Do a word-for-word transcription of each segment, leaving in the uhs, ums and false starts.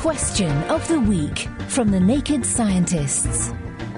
Question of the Week from the Naked Scientists.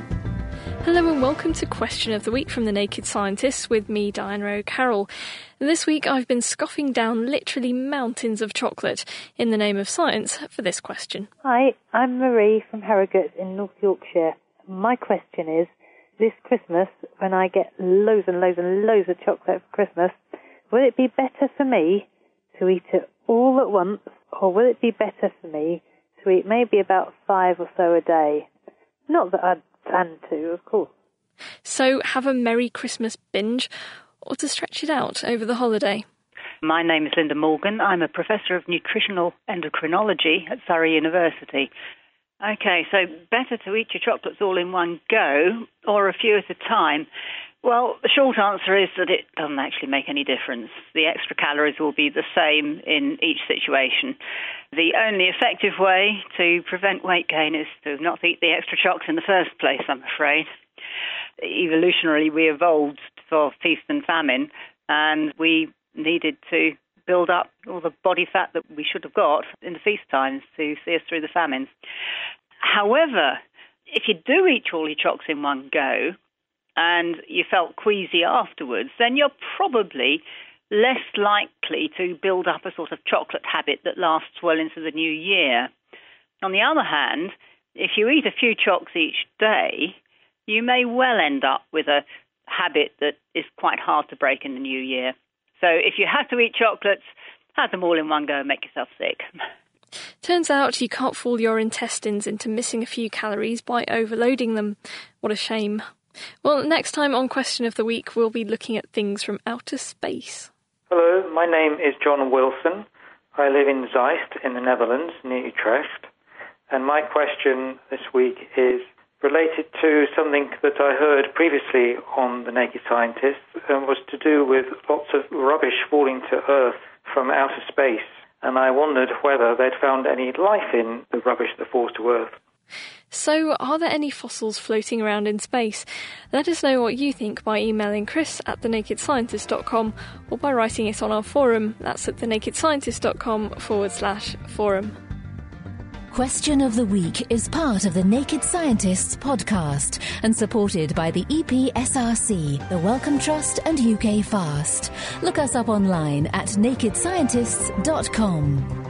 Hello and welcome to Question of the Week from the Naked Scientists with me, Diana O'Carroll. This week I've been scoffing down literally mountains of chocolate in the name of science for this question. Hi, I'm Marie from Harrogate in North Yorkshire. My question is, this Christmas, when I get loads and loads and loads of chocolate for Christmas, will it be better for me to eat it all at once, or will it be better for me to eat maybe about five or so a day? Not that I'd plan to, of course. So have a Merry Christmas binge, or to stretch it out over the holiday? My name is Linda Morgan. I'm a professor of nutritional endocrinology at Surrey University. Okay, so better to eat your chocolates all in one go, or a few at a time? Well, the short answer is that it doesn't actually make any difference. The extra calories will be the same in each situation. The only effective way to prevent weight gain is to not eat the extra chocolates in the first place, I'm afraid. Evolutionarily, we evolved for feast and famine, and we needed to build up all the body fat that we should have got in the feast times to see us through the famines. However, if you do eat all your chocolates in one go, and you felt queasy afterwards, then you're probably less likely to build up a sort of chocolate habit that lasts well into the new year. On the other hand, if you eat a few chocolates each day, you may well end up with a habit that is quite hard to break in the new year. So if you have to eat chocolates, have them all in one go and make yourself sick. Turns out you can't fool your intestines into missing a few calories by overloading them. What a shame. Well, next time on Question of the Week, we'll be looking at things from outer space. Hello, my name is John Wilson. I live in Zeist in the Netherlands, near Utrecht. And my question this week is related to something that I heard previously on The Naked Scientists, and was to do with lots of rubbish falling to Earth from outer space. And I wondered whether they'd found any life in the rubbish that falls to Earth. So, are there any fossils floating around in space? Let us know what you think by emailing chris at thenakedscientist dot com or by writing it on our forum. That's at thenakedscientist.com forward slash forum. Question of the Week is part of the Naked Scientists podcast and supported by the E P S R C, the Wellcome Trust and U K Fast. Look us up online at naked scientists dot com.